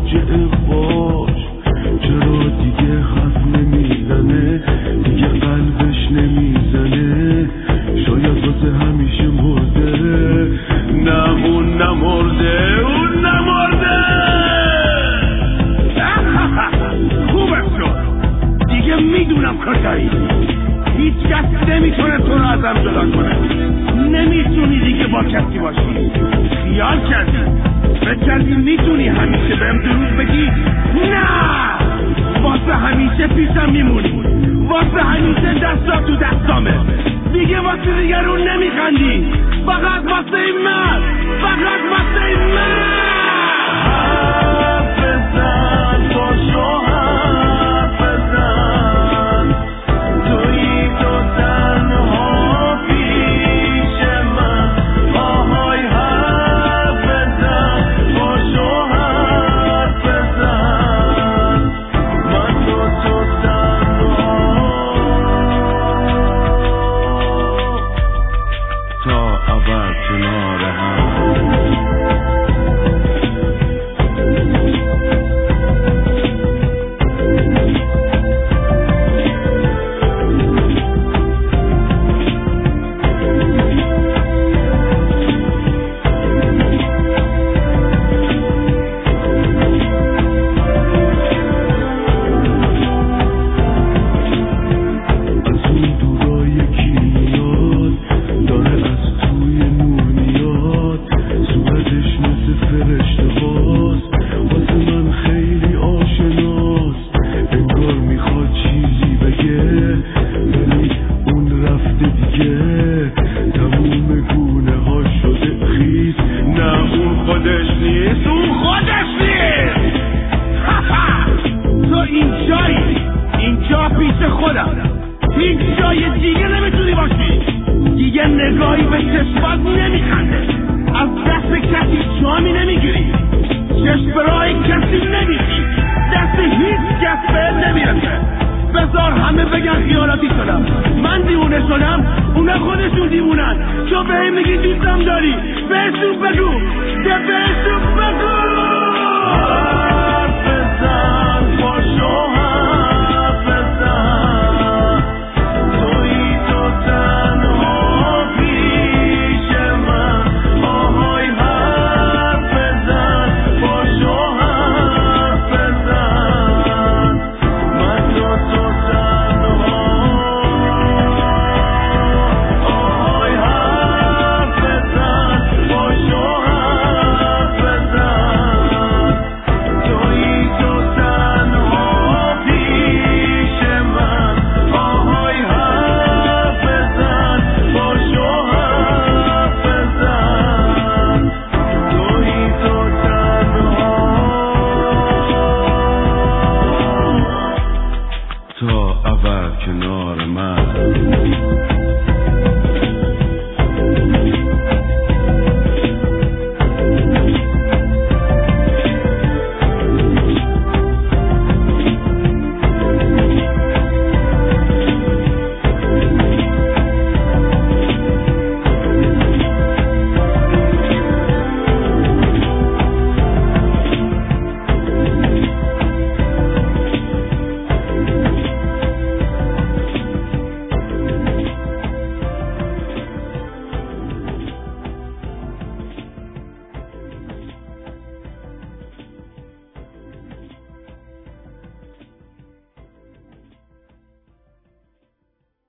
فاجعه باش. چرا دیگه حرف نمیزنه، دیگه قلبش نمیزنه، شاید واسه همیشه مرده. نه اون نمرده، اون نمرده. خوبه شد دیگه میدونم کجایی. هیچ کس نمیتونه تو رو ازم جدا کنه. نمیتونی دیگه با کسی باشی. خیال کردی، فکر کردی میتونی همیشه بهم دروغ بگی؟ نه، واسه همیشه پیشم میمونی، واسه همیشه دستا تو دستامه. دیگه واسه دیگرون نمیخندی، فقط واسه این من، فقط واسه این من. حرف بزن باشو، حرف بزن، تویی تو تنها پیش من. آهای حرف بزن باشو، حرف بزن، من تو تنها تا ابد کنار هم. اونا خودشون دیوونن. تو به این میگی دوستم داری، بهشون بگو که